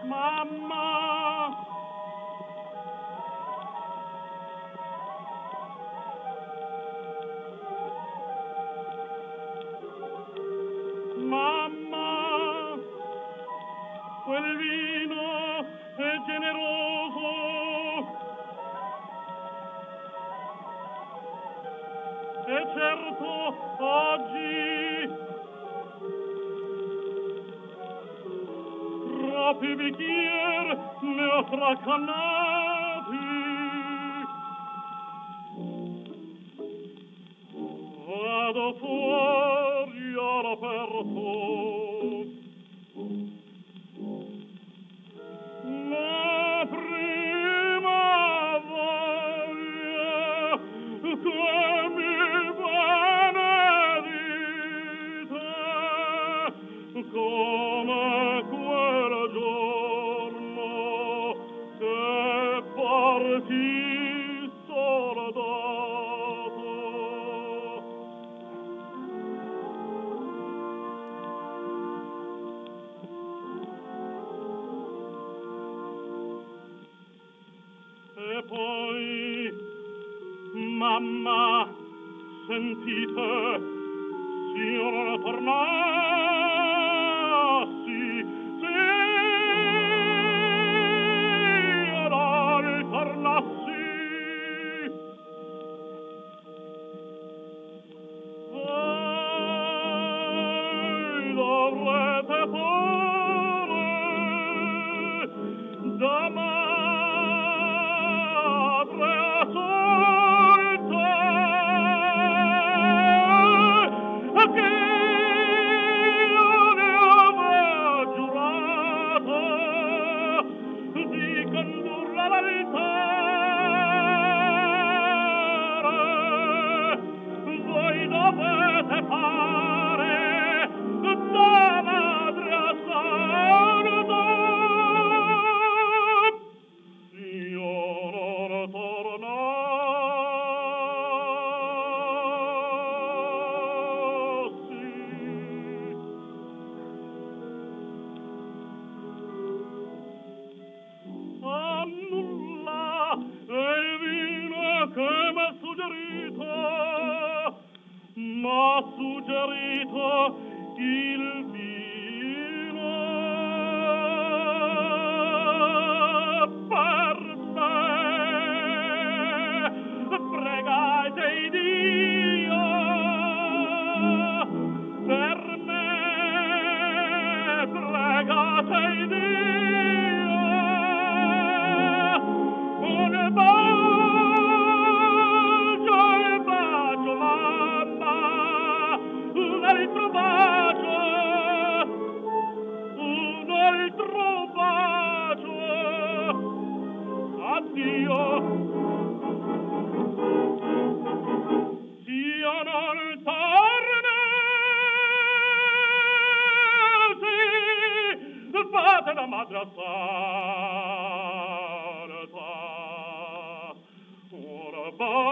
Mamma, mamma, quel vino è generoso. E certo oggi troppi bicchier ne ho tracannati. Vado fuori all'aperto, la prima voglia che mi benedite, come quel giorno che partì soldato. E poi, mamma, sentite, s'io non tornassi, s'io non tornassi, voi dovrete fare da madre assolta, che io ne avevo giurato di condurla all'altare. Voi dovete fare da madre assolta. Io non tornassi. A nulla è il vino che m'ha suggerito il vino per me. Pregate Dio per me, pregate Dio. Un bacio, mamma, un altro bacio, addio. S'io non tornassi, fate la madre assolta. Un bacio